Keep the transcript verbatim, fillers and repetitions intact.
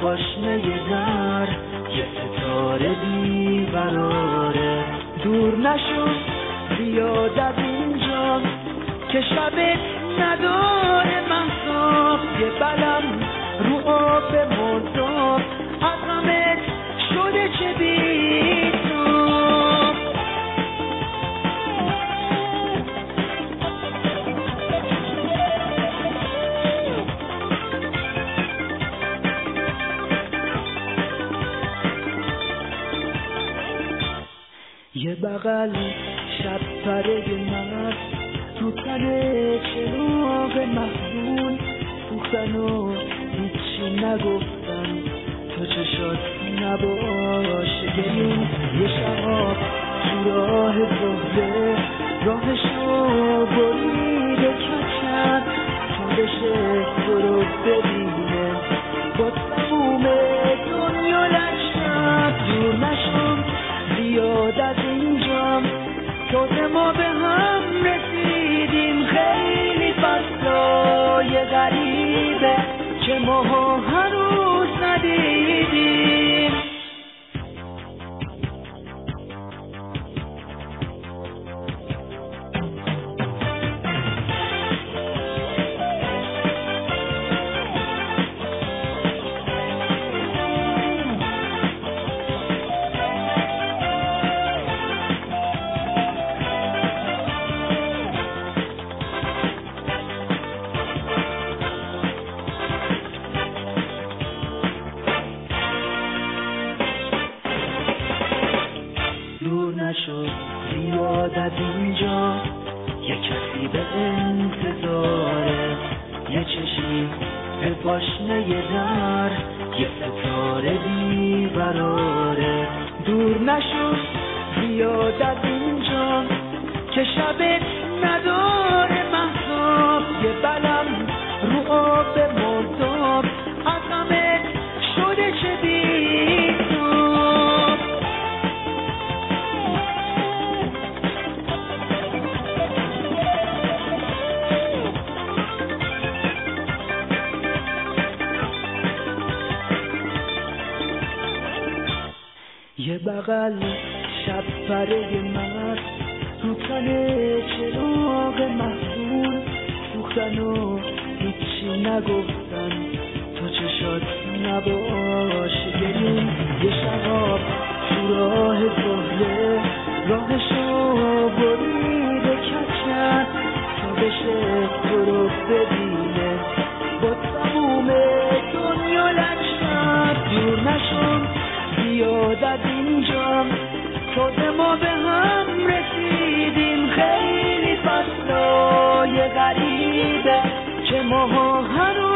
پاشنه در یه ستاره بیقراره. دور نشو زیاد از اینجا که شبت نداره محتاب، یه بلم رو آب مرداب از غمت شده چه بیتاب. یه بغل شب پره مست رو تنه چراغ محزون سوختن و هیچی نگفتن تو چشات نباشه گلون. یه شباب تو راه زهره راهشو بریده کچن چون بشه تو رو ببینه با تموم دنیا لشن. دور نشم زیاد از اینجام تازه ما به هم رسیدیم، خیلی فصلای غریبه که ماها هنوز ندیدیم. دور نشد زیاد از اینجا یه کسی به انتظاره، یه چشمی به پاشنه در یه ستاره بیقراره. دور نشد زیاد از اینجا که شبت نداره محتاب، یه بلم رو آب مرداب از غمت شده چه بیتاب. یه بغل شب پره مست رو تنه چراغ محزون سوختن و هیچی نگفتن تو چشات نباشه گلون. یه شباب تو راه زهره راهشو بریده کچن تا بشه تو رو ببینه با تموم دنیا لشن. دور نشم زیاد از اینجام تازه ما به هم رسیدیم، خیلی فصلای غریبه که ماها هنوز